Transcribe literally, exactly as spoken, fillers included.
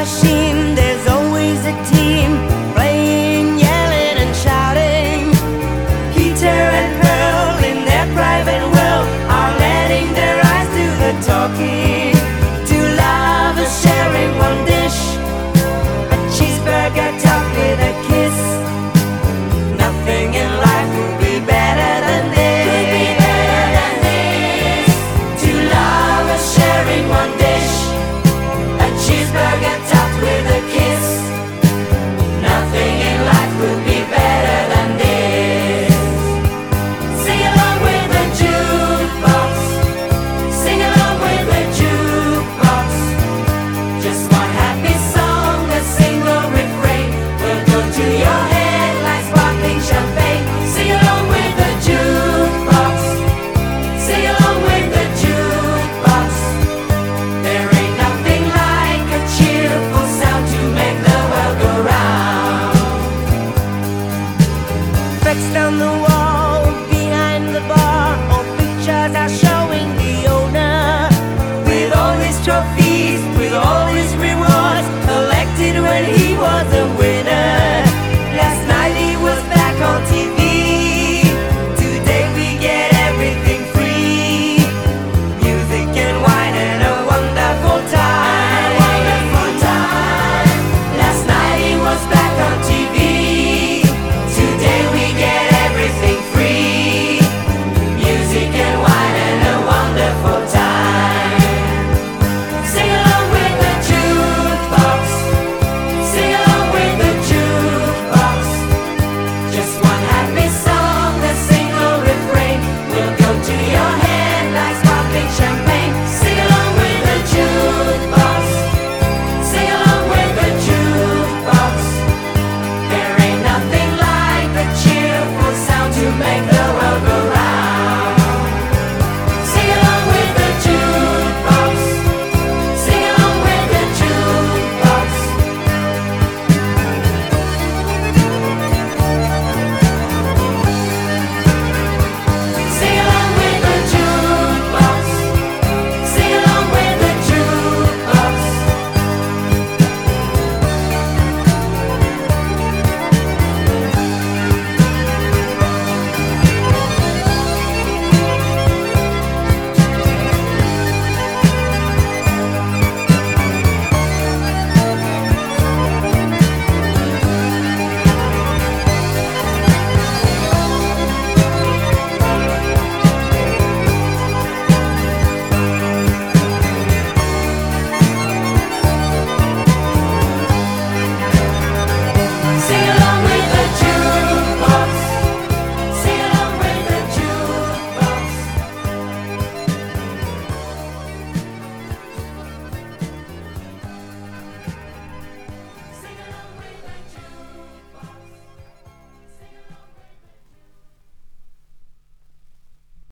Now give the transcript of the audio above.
machine, there's always a team playing, yelling and shouting. Peter and Pearl in their private world are letting their eyes do the talking. Two lovers sharing one dish, a cheeseburger topped with a kiss. Nothing in life would be better than this. Could be better than this. Two lovers sharing one dish, a cheeseburger topped with a kiss. Nothing in life could be better than this. Sing along with the jukebox, sing along with the jukebox. Just one happy song, a single refrain will go to your head like sparkling champagne. Sing along with the jukebox, sing along with the jukebox. There ain't nothing like a cheerful sound to make the world go round. Fixed on the wall behind the bar, old pictures are showing.